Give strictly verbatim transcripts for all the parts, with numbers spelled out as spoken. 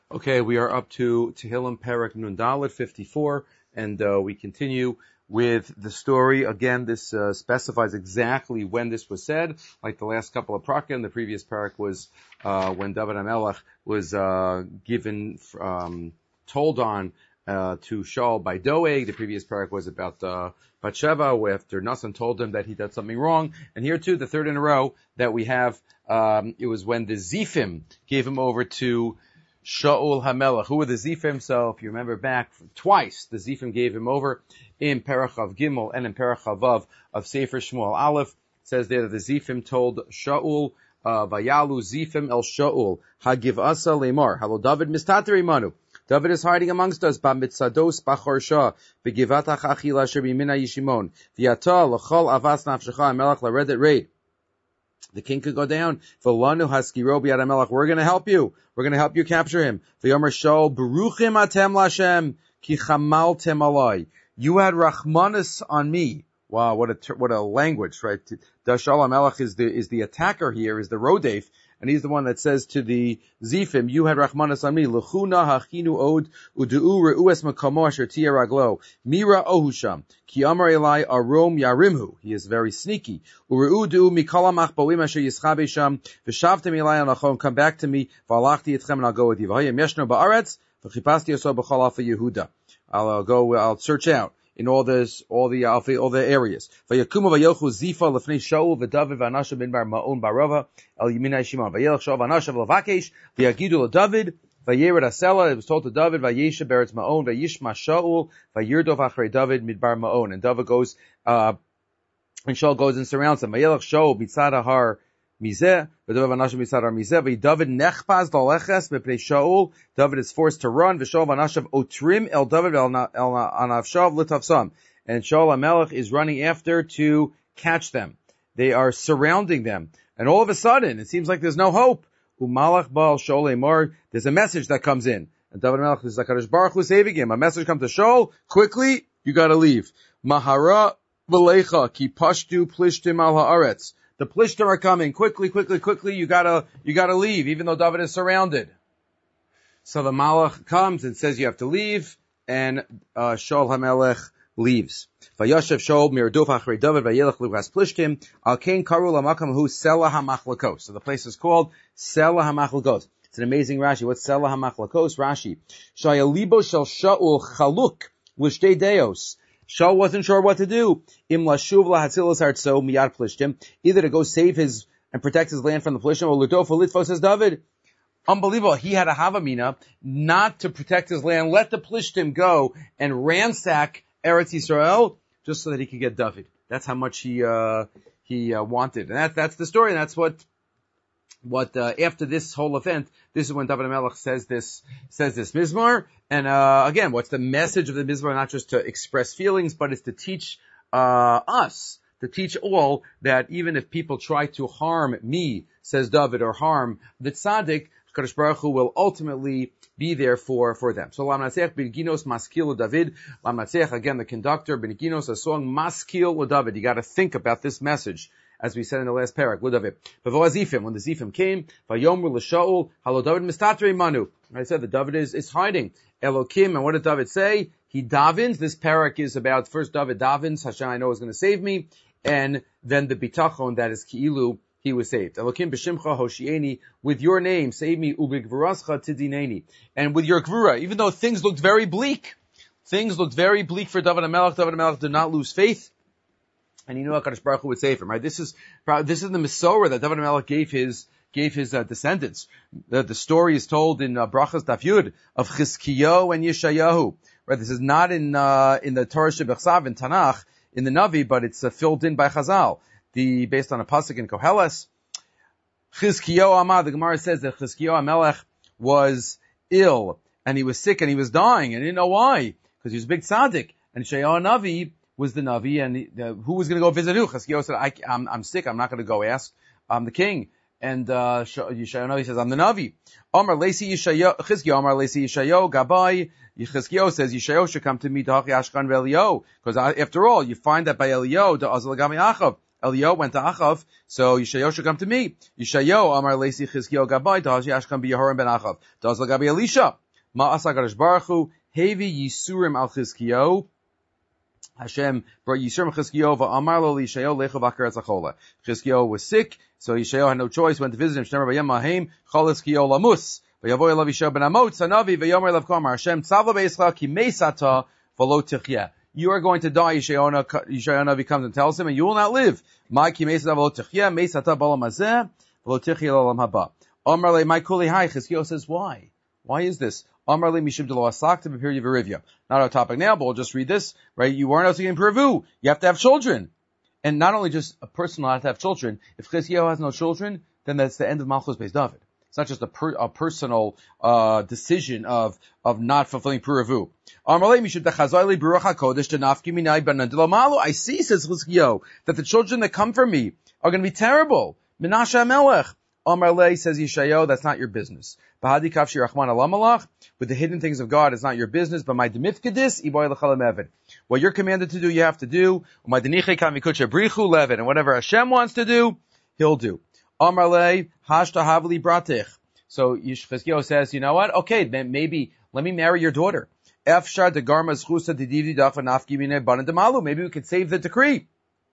Okay, we are up to Tehillim Perek Nun Dalet fifty-four, and uh, we continue with the story. Again, this uh, specifies exactly when this was said, like the last couple of prakim. The previous parak was uh, when David HaMelech was uh, given, um, told on uh, to Shaul by Doeg. The previous parak was about uh, Bathsheba, after Nasan told him that he did something wrong. And here too, the third in a row that we have, um, it was when the Zifim gave him over to Shaul HaMelech. Who were the Zifim? So if you remember back, twice the Zifim gave him over in Parachav Gimel and in Parachav Vav of Sefer Shmuel Aleph. It says there that the Zifim told Shaul, uh, Vayalu Zifim el Shaul, Hagiv Asa Lemar, Halo David Mistateri Manu. David is hiding amongst us, Ba Mitzados Bachorsha, Begivat HaChachila Asher B'Yimina Yishimon, V'yata L'chol Avas Nafshecha HaMelech L'Redet Rei. The king could go down. V'lanu haskiro b'yad HaMelech. We're going to help you. We're going to help you capture him. V'yomer Shaul, Beruchim atem l'Hashem, ki chamaltem alai. You had rachmanis on me. Wow, what a what a language, right? Shaul HaMelech is the is the attacker here, is the rodef, and he's the one that says to the Zifim, you had rachmanis on me. L'chuna hachinu od udu'u re'ues makamo asher tia raglo. Mira ohusham. Ki amar elai arom yarimhu. He is very sneaky. Ure'u du'u mikala machbawim asher yischabe sham. V'shavtem elai anachon. Come back to me. V'alachti etchem and I'll go with you. V'hayim yeshno ba'aretz. V'chipasti yoso b'chol alfa Yehuda. I'll go, I'll search out in all this, all the, all the areas. Vayakumu vayochu zifa lefnei Shaul v'David v'anashav bin bar ma'on barova el yimina Shimon. Vayelech Shaul v'anashav levakesh v'yagidu leDavid vayered asela. It was told to David vayesha beretz ma'on vayishma Shaul vayirdof achrei David midbar ma'on. And David goes, uh, and Shaul goes and surrounds him. Vayelech Shaul mitzad har mizeh v'David v'anashav mitzad har mizeh v'David nechpaz d'aleches b'pnei Shaul. David is forced to run. V'Shaul v'anashav otrim el David el anavshav l'tafsam. And Shaul HaMelech is running after to catch them. They are surrounding them. And all of a sudden, it seems like there's no hope. Umalach Baal Shaul Emar, there's a message that comes in. And David HaMelech is HaKadosh Baruch Hu saving him. A message comes to Shaul, quickly, you gotta leave. Mahara v'lecha ki pashtu plishtim al haaretz. The plishtim are coming. Quickly, quickly, quickly, you gotta, you gotta leave, even though David is surrounded. So the Malach comes and says you have to leave, and uh, Shaul HaMelech leaves. Vayashav Shaul mirdof achrei David vayelech lugas plishtim al kain karu lamakam hu Sela HaMachlokos. So the place is called Sela HaMachlokos. It's an amazing Rashi. What's Sela HaMachlokos? Rashi. Shaya libo shel Shaul chaluk l'shtei deos. Shaul wasn't sure what to do. Im lashuv lahatzilas artso miyad plishtim. Either to go save his and protect his land from the plishtim, or l'dof litfo, says David. Unbelievable. He had a havamina not to protect his land, let the plishtim go and ransack Eretz Yisrael just so that he could get David. That's how much he uh he uh, wanted. And that that's the story. And that's what what uh, after this whole event, this is when David HaMelech says this says this mizmar. And uh again, what's the message of the mizmar? Not just to express feelings, but it's to teach uh us, to teach all, that even if people try to harm me, says David, or harm the tzaddik, Kadosh Baruch Hu will ultimately be there for, for them. So, Lam Natzech B'Ginos Maskil David. Lam Natzech, again, the conductor, B'Ginos, a song, Maskil David. You gotta think about this message, as we said in the last parak, David. B'vo Zifim, when the Zifim came, Vayomru L'Shaul, Halo David Mistateri Manu. I said that David is, is hiding. Elokim, and what did David say? He davens. This parak is about, first David davens, Hashem I know is gonna save me, and then the bitachon, that is Ki'ilu, he was saved. Elokim b'shimcha hoshieni, with your name, save me, ubigvurascha tidineni. And with your gvura, even though things looked very bleak, things looked very bleak for David HaMelech, David HaMelech did not lose faith, and he knew HaKadosh Baruch Hu would save him, right? This is, this is the Mesorah that David HaMelech gave his, gave his uh, descendants. The, the story is told in uh, Brachas Daf Yud of Chizkiyahu and Yeshayahu, right? This is not in, uh, in the Torah Shebechsav in Tanakh, in the Navi, but it's uh, filled in by Chazal. The, based on a pasuk in Koheles. Chizkiyahu Amar, the Gemara says that Chizkiyahu HaMelech was ill, and he was sick, and he was dying, and he didn't know why, because he was a big tzaddik. And Yeshayahu Navi was the Navi, and he, uh, who was going to go visit who? Chizkiyahu said, I, I'm, I'm sick, I'm not going to go ask, I'm the king. And, uh, Yeshayahu Navi says, I'm the Navi. Amar Lesi Yeshayahu, Chizkiyahu Amar Lesi Yeshayahu, Gabai, Chizkiyahu says, Yeshayahu should come to me, Dachi Ashkan Ve'Eliyahu, because after all, you find that by Eliyahu, the Azal Gami Achav, Eliyahu went to Achav, so Yishayahu should come to me. Yishayahu Amar Leisi Chizkiyahu Gabai, Daz Yashkam B'Yehoram Ben Achav, Daz Lagabi Elisha, Ma Asa Kadosh Baruch Hu, Hevi Yisurim Al Chizkiyahu, Hashem brought Yisurim Chizkiyahu v'Amar Lo Yishayahu Lecha V'Akar Etzachola. Chizkiyahu was sick, so Yishayahu had no choice, went to visit him. Shnemer V'Yem Mahem Chol Chizkiyahu Lamus V'Yavoy Elav Yishayahu Ben Amot Sanavi V'Yomer Elav Kamar Hashem Tzavla Be'Yischa Ki Meisata V'Lo Tichya. You are going to die. Yishayahu Navi comes and tells him, and you will not live. Ma Ki Meisata V'Lo Tichya Meisata B'Olam Hazeh V'Lo Tichya L'Olam Haba. Amar Le My Kuli Hai. Chizkiyahu says, why? Why is this? Amar Le Mishum Delo Asak to B'Pir Yivarivya. Not our topic now, but we'll just read this, right? You weren't able to get Piravu. You have to have children. And not only just a person will have to have children. If Chizkiyahu has no children, then that's the end of Malchus Beis David. It's not just a, per, a personal, uh, decision of, of not fulfilling Piravu. Amar Le Mishum Dechazoi Le Baruch HaKodesh Tenafki Minai Banan Delo Malu. I see, says Chizkiyahu, that the children that come from me are going to be terrible. Menashe HaMelech. Amar Le says Yishayahu, that's not your business. Bahadi kafshi rachman alamalach, with the hidden things of God, it's not your business. But my demifkedis iboy lechalam evid. What you're commanded to do, you have to do. My deniche kamikucha brichu levin, and whatever Hashem wants to do, He'll do. Amar Le hashta havli bratich. So Chizkiyahu says, you know what? Okay, then maybe let me marry your daughter. Efshar de garma zchusa dedivdi dafa nafki mine banan demalu. Maybe we could save the decree.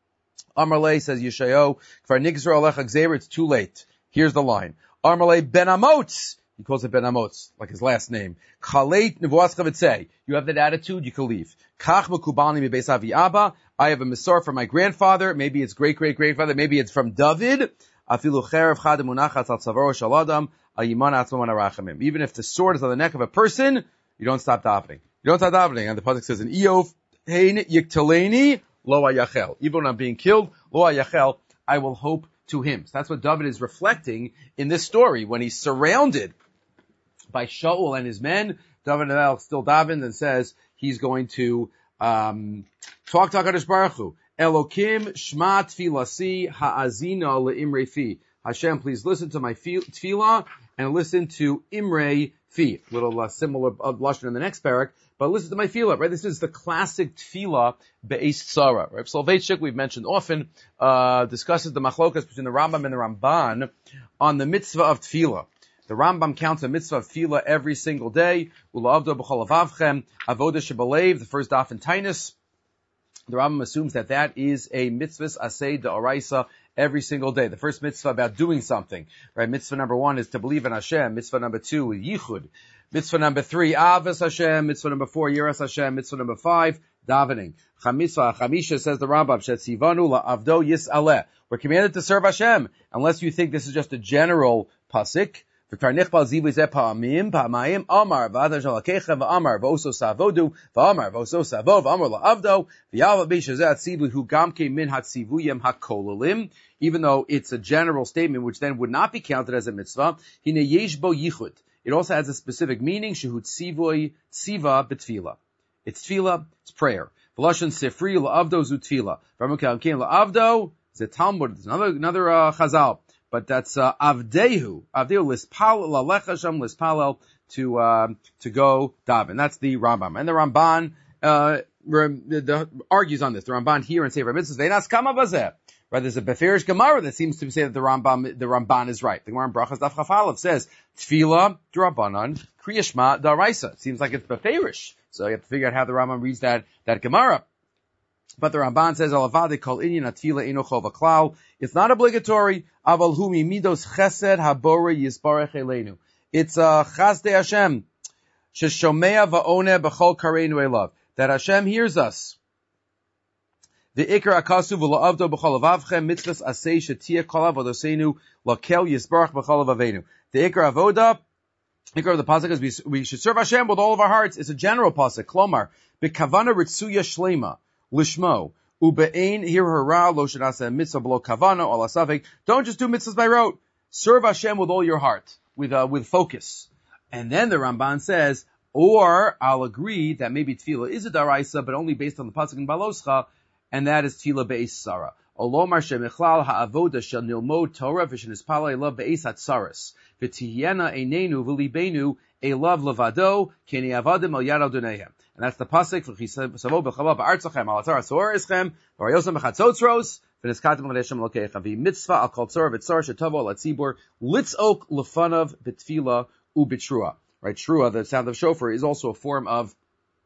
Amar Le says Yishayahu, kvar nigzor alecha gzeir. It's too late. Here's the line. Amar Le ben amotz. He calls it Ben Amotz, like his last name. Chaleit nevuas chavitzei. You have that attitude, you can leave. Kach mekubalni mi beis avi abba. I have a misor from my grandfather. Maybe it's great-great-grandfather. Maybe it's from David. Afilu cherev chad munachatz al tzavaro shel adam ayiman atzmon arachamim. Even if the sword is on the neck of a person, you don't stop davening. You don't stop davening. And the pasuk says in Iyov, hein yiktaleni lo ayachel. Even when I'm being killed, lo ayachel, I will hope to him. So that's what David is reflecting in this story. When he's surrounded by Shaul and his men, David still davens and says he's going to um, talk to HaKadosh Baruch Hu. Elokim shma tfilasi ha'azina le'imrei fi. Hashem, please listen to my tefillah and listen to imrei fi. Little uh, similar uh, lashon in the next parak, but listen to my tefillah, right? This is the classic tefillah be'es tzara, right? Soloveitchik, we've mentioned often, uh, discusses the machlokas between the Rambam and the Ramban on the mitzvah of tefillah. The Rambam counts a mitzvah of tefillah every single day. U'la'avdo b'chol avavchem, avoda shebalev, the first daf in Tainus. The Rambam assumes that that is a mitzvahs aseh d'oraisa every single day. The first mitzvah about doing something, right? Mitzvah number one is to believe in Hashem. Mitzvah number two is yichud. Mitzvah number three, avos Hashem. Mitzvah number four, yiras Hashem. Mitzvah number five, davening. Chamisva, chamisha, says the Rambam, shetzivanu la'avdo yis'aleh. We're commanded to serve Hashem, unless you think this is just a general pasuk. Amar v'ada shalakechem v'amar v'oso savodu v'amar v'oso savo v'amar la'avdo v'yava b'shazeh atzivu hu gamke min hatzivuyem hakololim. Even though it's a general statement, which then would not be counted as a mitzvah, hine yesh bo yichud. It also has a specific meaning. Shehu tzivoy tziva b'tfila. It's tefillah, it's prayer. V'lashon sifri la'avdo zu tefillah. V'amukam kein la'avdo. It's a Talmud. It's another another uh, chazal. But that's uh, avdehu, avdehu lispal lalecha sham lispalel to uh, to go daven. That's the Rambam, and the Ramban uh, the, the, argues on this. The Ramban here in Sefer Mitzvahs veinas kama bazeh. Right, there's a Beferish Gemara that seems to say that the Rambam the Ramban is right. The Gemara in Brachas Daf Chaf Aleph says tefillah d'Rabbanan kriya shema d'Oraisa. It seems like it's Beferish, so you have to figure out how the Rambam reads that that Gemara. But the Ramban says, Alavade kol inyan atfila eno chova klal. It's not obligatory. Aval hu midos chesed habore yisbarech elenu. It's a chasdei Hashem. Sheshomea va'oneh b'chol kareinu elav. That Hashem hears us. The ikar akasu v'la'avdo b'chol avavchem mitzvahs aseh shetia kol avodosenu lakel yisbarech b'chol avavenu. The ikar avoda, ikar of the pasuk is we, we should serve Hashem with all of our hearts. It's a general pasuk. Klomar, b'kavana ritzuya shlema. Lishmo, ube'ein hir hara lo shenasa mitzvah below kavana or lasavik. Don't just do mitzvahs by rote. Serve Hashem with all your heart, with uh, with focus. And then the Ramban says, or I'll agree that maybe tefillah is a daraisa, but only based on the pasuk in Baloscha, and that is tefillah be'es sara. Olomar shemichlal ha'avoda shel nilmod Torah v'shenispala elav be'es hatzaras v'tihyena einenu v'libenu elav levado keni avadim al yad adonehem. And that's the pasuk for Chisavo b'chava ba'artzachem al atzar asor ischem v'rayosam b'chatzotzros v'neskatim l'Hashem Elokecha v'mitzvah al kol tzor v'tzor shetavo al tzibur litzok lefanav b'tfila u'b'trua. Right, trua, the sound of shofar, is also a form of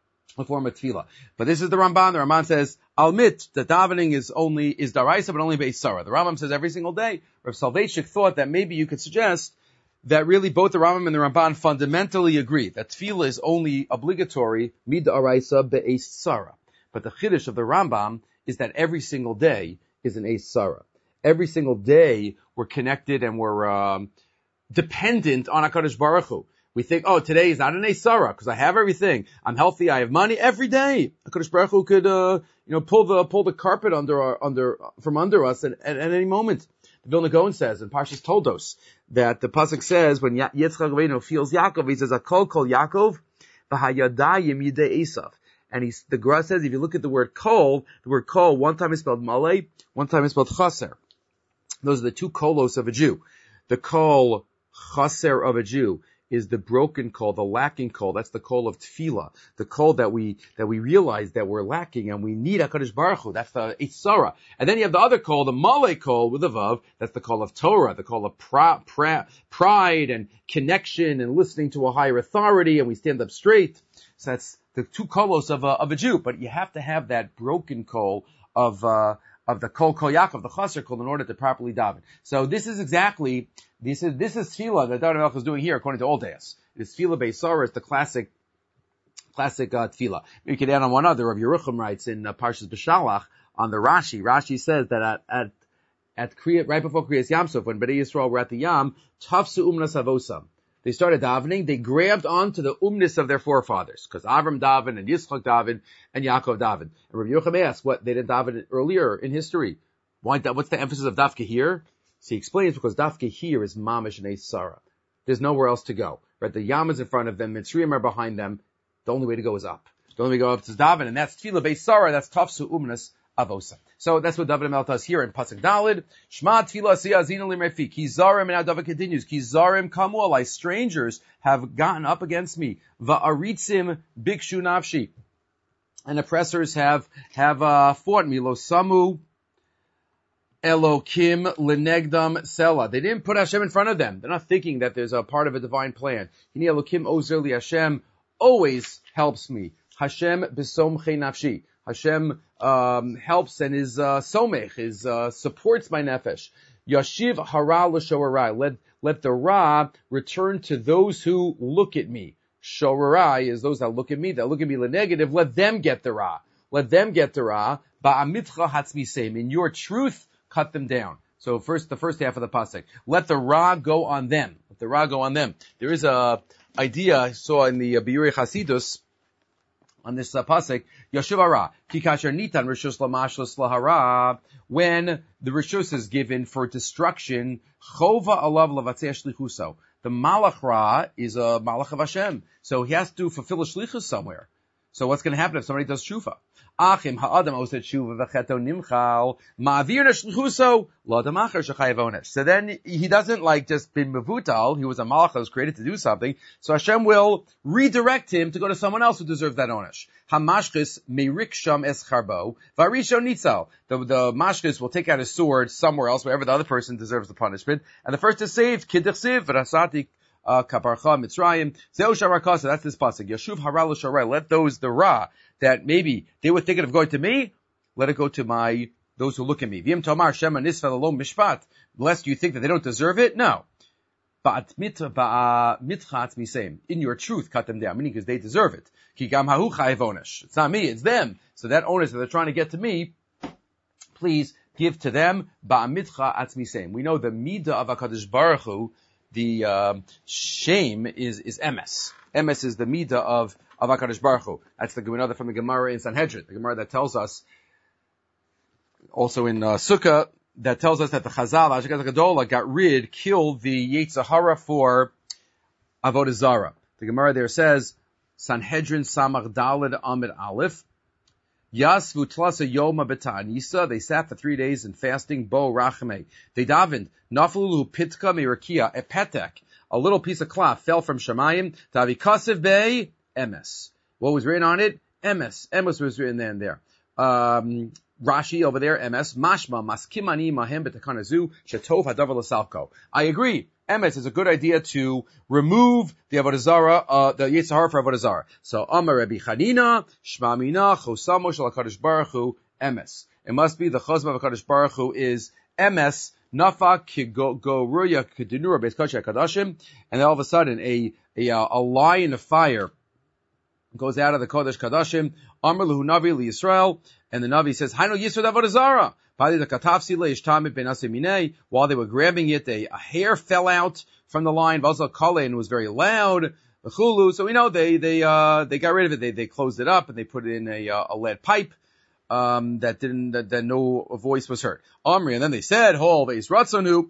a form of tefillah. But this is the Ramban. The Ramban says, Almit, the davening is only, is daraisa, but only beis sarah. The Rambam says every single day. Rav Soloveitchik thought that maybe you could suggest that really both the Rambam and the Ramban fundamentally agree that tefillah is only obligatory, mid daraisa beis sarah. But the chiddush of the Rambam is that every single day is an eis sarah. Every single day we're connected and we're, um, dependent on HaKadosh Baruch Hu. We think, oh, today is not an eis sarah because I have everything. I'm healthy. I have money every day. HaKadosh Baruch Hu could, uh, you know, pull the pull the carpet under our, under from under us at, at, at any moment. The Vilna Gaon says in Parshas Toldos that the pasuk says when Yitzchak Avinu feels Yaakov, he says, "Akol kol Yaakov, v'hayadayim yidei Esav." And he's, the Gemara says, if you look at the word kol, the word kol one time is spelled malay, one time is spelled chaser. Those are the two kolos of a Jew. The kol chaser of a Jew is the broken call, the lacking call. That's the call of tefillah, the call that we that we realize that we're lacking and we need HaKadosh Baruch Hu. That's the eis sarah. And then you have the other call, the malay call with a vav. That's the call of Torah, the call of pra, pra, pride and connection and listening to a higher authority, and we stand up straight. So that's the two kolos of a, of a Jew. But you have to have that broken call of uh, of the kol kol Yaakov, the chaser kol, in order to properly daven. So this is exactly This is, this is tefillah that David Melech is doing here according to all days. It is tefillah beis sarah, it's the classic, classic, uh, tefillah. You could add on one other. Rav Yerucham writes in uh, Parshas B'Shalach on the Rashi. Rashi says that at, at, at Kriyat, right before Kriyas Yamsuf, when Bnei Yisrael were at the Yam, tafsu umnas avosam. They started davening, they grabbed onto the umnis of their forefathers, because Avram daven and Yitzchak daven and Yaakov daven. And Rav Yerucham asked, what, they didn't daven earlier in history. Why, what's the emphasis of dafka here? So he explains because dafka here is mamish and eis sarah. There's nowhere else to go. Right? The Yam is in front of them, Mitzrayim are behind them. The only way to go is up. The only way to go up is daven, and that's tefillah beis sarah, that's tafsu umnas avosa. So that's what David Melech does here in Pasuk Dalid. Shema tefillah asiyah azina limrefi. Ki zarim, and now David continues. Ki zarim kamu alai. Strangers have gotten up against me. Va'aritzim bikshu nafshi. And oppressors have, have, uh, fought me. Lo samu Elokim lenegdam sela. They didn't put Hashem in front of them. They're not thinking that there's a part of a divine plan. Hini Elokim ozer li. Hashem always helps me. Hashem besomchei nafshi. Hashem um, helps and is uh, somech, is uh, supports my nefesh. Yashiv hara l'shorarai. Let let the ra return to those who look at me. Shorarai is those that look at me, that look at me the negative. Let them get the ra. Let them get the ra. Ba'amitcha hatzmisem. In your truth, cut them down. So first, the first half of the pasuk. Let the ra go on them. Let the ra go on them. There is a idea I saw in the uh, Biurei Chasidus on this uh, pasuk. Yashiv hara ki kasher nitan rishus lamashlos lahara. When the rishus is given for destruction, chova alav lavatzeh shlichuso. The malach ra is a malach of Hashem, so he has to fulfill a shlichus somewhere. So what's going to happen if somebody does shuva? Achim ha'adam oset shuva v'cheto nimchal ma'avir neshlichuso l'adam acher shechayev onesh. So then he doesn't like just be mevutal. He was a malach that was created to do something. So Hashem will redirect him to go to someone else who deserves that onesh. Hamashchis meirik sham es charbo v'arishon nitzal. The the mashchis will take out his sword somewhere else, wherever the other person deserves the punishment, and the first is saved. Kidduchsiv v'rasati. Uh, Kaparcha, Mitzrayim, Zeu Sharakasa, that's this pasuk. Yashuv Haral Sharai, let those, the Ra, that maybe they were thinking of going to me, let it go to my, those who look at me. V'im Tomar Shema Nisfel Alom Mishpat, lest you think that they don't deserve it? No. Ba'at mitchat misem. In your truth, cut them down, meaning because they deserve it. Ki gam hahu chayev onesh. It's not me, it's them. So that onus that they're trying to get to me, please give to them. Ba'amitcha atzmisem. We know the midah of HaKadosh Baruch Hu, the um, shame is is emes. Emes is the midah of of HaKadosh Baruch Hu. That's the Gemara from the Gemara in Sanhedrin. The Gemara that tells us, also in uh, Sukkah, that tells us that the Chazal, Ashkenaz Gadola, got rid, killed the Yetzer Hara for Avodah Zarah. The Gemara there says, Sanhedrin Samach Daled Amid Aleph, Yasvu Tlasa Yoma Betanisa, they sat for three days in fasting, Bo Rachme. They davened, Naflulu Pitka Mirakia, a petek, a little piece of cloth fell from Shemayim, Tavi Kasev Bey, Emes. What was written on it? Emes. Emes was written there and there. Um, Rashi over there, M S, mashma, maskimani mahem betakanazu, shetov hadavar l'salko. I agree. M S is a good idea to remove the Avodah Zarah, uh, the Yetzer Hara for Avodah Zarah. So, Amar Rabbi Chanina, Shma Mina, Chosamo Shel HaKadosh Baruch Hu, M S. It must be the Chosma of HaKadosh Baruch Hu is M S, Nafa Kigoruya Kedinura Beis Kodesh HaKadoshim, and then all of a sudden a, a, a line of fire goes out of the Kodesh Kadoshim, Amar Luhu Navi Yisrael, and the Navi says, Hainu Yisrael Avodah Zarah. While they were grabbing it, a, a hair fell out from the line, and it was very loud. So we know they, they, uh, they got rid of it. They, they closed it up and they put it in a, uh, a lead pipe, um, that didn't, that, that no voice was heard. Omri, and then they said, Hol, Veis Ratzonu,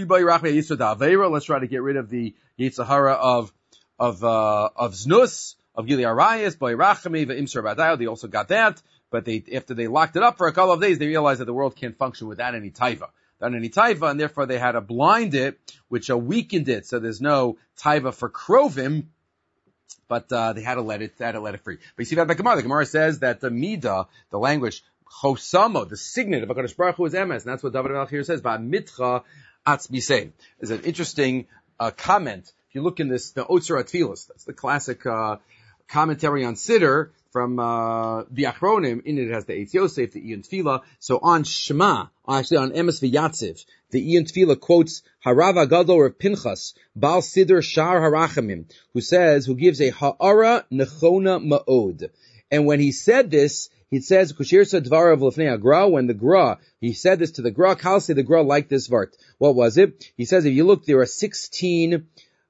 let's try to get rid of the Yetzer Hara of, of, uh, of Znus, of Gili Arayas, Boy Rachami, Imsar Badayo. They also got that. But they, after they locked it up for a couple of days, they realized that the world can't function without any taiva. Without any taiva, and therefore they had to blind it, which uh, weakened it, so there's no taiva for krovim, but uh, they had to let it, they had to let it free. But you see that the Gemara, the Gemara says that the midah, the language, chosamo, the signet of HaKadosh Baruch Hu is emes, and that's what David Melech here says, Ba'mitcha atzmisei. There's an interesting uh, comment. If you look in this, the Otzar Atfilos, that's the classic uh, commentary on Siddur, from uh the Achronim. In it has the Eitz Yosef, the Ian Tefillah. So on Shema, actually on Emes V'Yatziv, the Ian Tefillah quotes Harav Agadol of Pinchas, Baal Siddur Shar Harachamim, who says, who gives a Ha'ara Nechona Ma'od. And when he said this, he says, Kushirsa Dvarav Lefnei Agra, when the Gra, he said this to the Gra, Kalsi the Gra liked this vart. What was it? He says, if you look, there are sixteen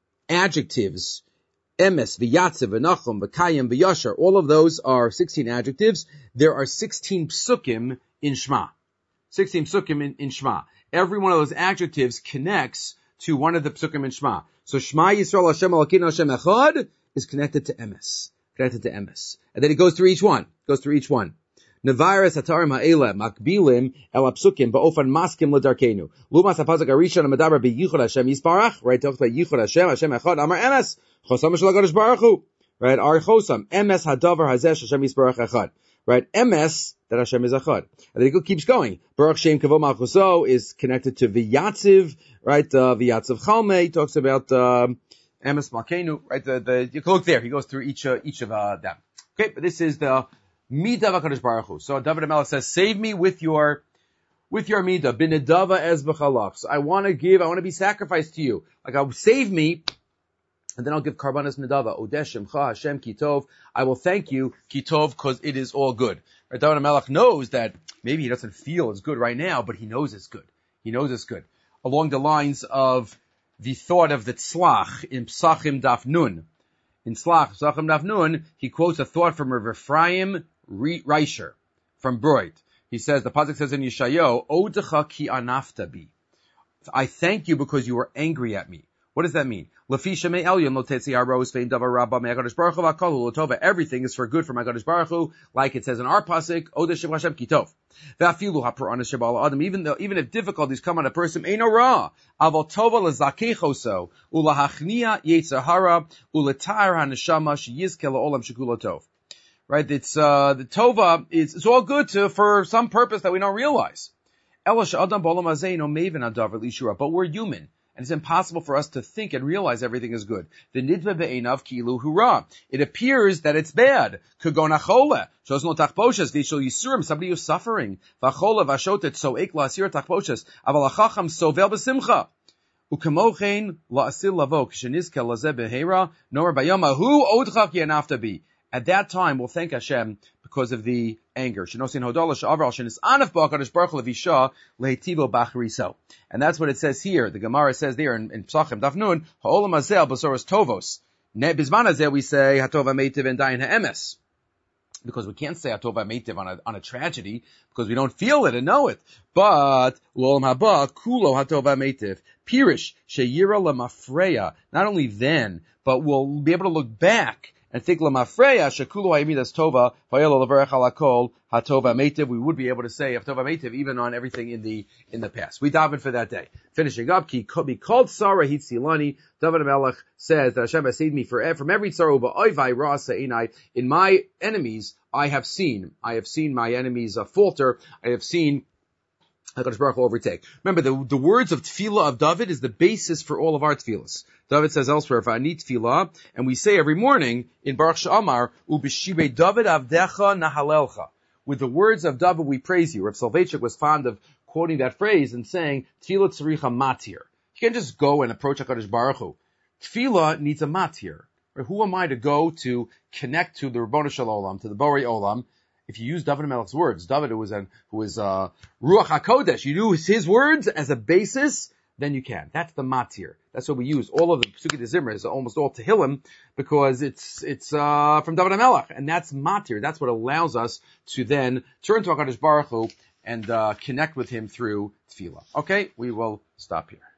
adjectives, Emes, V'Yatziv, V'Nachum, V'Kayim, V'Yashar, all of those are sixteen adjectives. There are sixteen psukim in Shema. sixteen psukim in, in Shema. Every one of those adjectives connects to one of the psukim in Shema. So Shema Yisrael Hashem Elokeinu Hashem Echad is connected to Emes. Connected to Emes. And then it goes through each one. Goes through each one. Nevaris hatarim ha'ele makbilim el apsukim ba'ofan maskim l'darkenu. Lumas ha'pazak arishon ha'medaber be'yichud Hashem yisparach. Right, talks about yichud Hashem, Hashem echad, amar emes. Chosam shel HaKadosh Baruch Hu. Right, ar chosam. Emes hadavar hazeh Hashem yisparach echad. Right, emes, that Hashem is echad. And then it keeps going. Baruch Shem kavo malchuso is connected to v'yatziv. Right, uh, v'yatziv chalmei talks about, um, emes malkenu. Right, the, the, you can look there. He goes through each, uh, each of, uh, them. Okay, but this is the Midah v'Kadosh Baruch Hu. So David HaMelech says, save me with your, with your Midah. B'nedava ez b'chalach. So I want to give, I want to be sacrificed to you. Like, I'll save me, and then I'll give karbanas nedava. Odesh Shemcha Hashem Kitov. I will thank you, Kitov, because it is all good. Right? David HaMelech knows that maybe he doesn't feel it's good right now, but he knows it's good. He knows it's good. Along the lines of the thought of the tzlach in Psachim Daf Nun. In Tzlach, Psachim Daf Nun, he quotes a thought from Rav Ephraim Reisher from Broid. He says, the pasuk says in Yeshayahu, Odecha ki anafta bi. I thank you because you were angry at me. What does that mean? Everything is for good for my HaKadosh Baruch Hu, like it says in our pasuk, Odesh Hashem Kitov. Even though, even if difficulties come on a person, Eino Ra, Aval Tova lezakechoso, ulahachnia Yetzirah, uletar haneshama sheyizke la'olam shekula tov. Right? It's, uh, the Tova, it's, it's all good to, for some purpose that we don't realize. But we're human. And it's impossible for us to think and realize everything is good. The nidva be'enav kilu hura. It appears that it's bad. Kagona chole. Shows no tachposhes. V'ishol yisurim. Somebody who's suffering. V'chole v'ashotet so'ek la'asir tachposhes. Aval hachacham sovel b'simcha. U'kamochein la'asil lavo. K'shenizke lazeh be'heira. Nomer bayoma. Hu odcha ki anafta bi. At that time, we'll thank Hashem because of the anger. And that's what it says here. The Gemara says there in, in Psachim Daf Nun, Ha'olam hazel b'soros tovos. Bizman hazeh we say Hatova meitiv and dayin ha'emes. Because we can't say Hatova meitiv on a, on a tragedy, because we don't feel it and know it. But, L'olam haba, kulo Hatova meitiv. Pirish, sheyira lamafreya. Not only then, but we'll be able to look back and think lamafreya shekulu hayimidas tova vayelo leverech alakol hatova meitiv. We would be able to say hatova meitiv even on everything in the in the past. We daven for that day. Finishing up, ki be called Sarah Hitzilani. David Melech says that Hashem has saved me for, from every tzara ba'oivai rasa inai. In my enemies, I have seen. I have seen my enemies uh, falter. I have seen HaKadosh Baruch Hu overtake. Remember, the, the words of tefillah of David is the basis for all of our tefillahs. David says elsewhere, if I need tefillah, and we say every morning in Baruch She'amar, u'b'shibei David avdecha nahalelcha. With the words of David, we praise you. Rav Soloveitchik was fond of quoting that phrase and saying, tefillah tzricha matir. You can't just go and approach HaKadosh Baruch Hu. Tefillah needs a matir. Who am I to go to connect to the Ribono Shel Olam, to the Borei Olam? If you use David Melech's words, David who was an, who was uh, Ruach HaKodesh, you use his words as a basis, then you can. That's the matir. That's what we use. All of the Pesukei de Zimra is almost all Tehillim because it's it's uh, from David Melech, and that's matir. That's what allows us to then turn to HaKadosh Baruch Hu and uh, connect with him through tefillah. Okay, we will stop here.